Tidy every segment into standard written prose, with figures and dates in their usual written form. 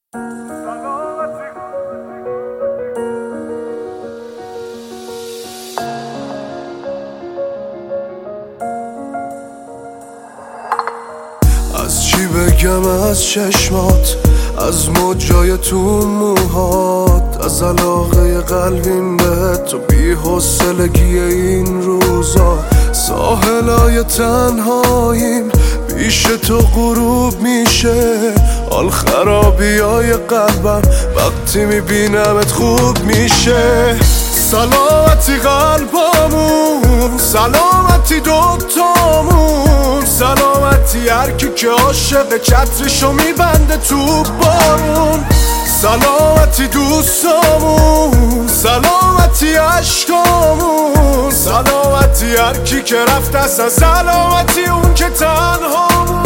از چی بگم از چشمات، از موجای تو موهات، از علاقه قلبیم به تو، بی حوصلگی این روزا. ساحلای تنهاییم، پیش تو غروب میشه، حال خرابیای قلبم وقتی میبینمت خوب میشه. سلامتی قلبامون، سلامتی دوتامون، سلامتی هرکی که عاشق چترشو میبنده تو بارون. سلامتی دوستامون، سلامتی عشقامون، سلامتی هرکی که رفت اصلا، سلامتی اون که تنهامون.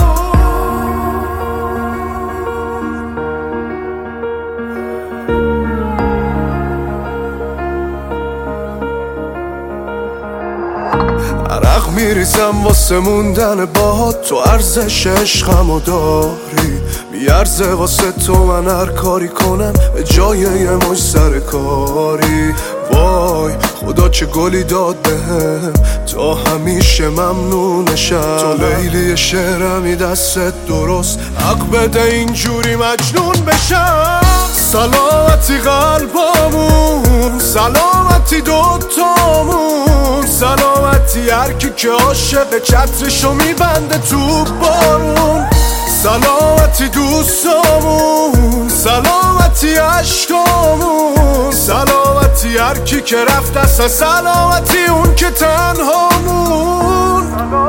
عرق میریزم واسه موندن باهات، تو ارزش عشقمو داری، میارزه واسه تو من هر کاری کنم به جای یه مش سر کاری. وای خدا چه گلی داد بهم، تا همیشه ممنونشم. تو لیلی شعرمی دستت درست، حق بده اینجوری مجنون بشم. سلامتی قلبامون، سلامتی دوتامون، سلامتی هرکی که عاشق چترشو میبنده تو بارون. سلامتی دوستامون، سلامتی عشقامون، سلامتی هرکی که رفت اصلا، سلامتی اون که تنهامون.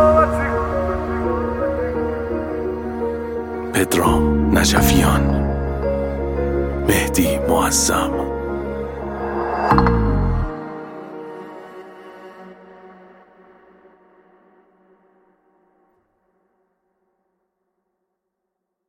پدرام نجفیان، مهدی معظم.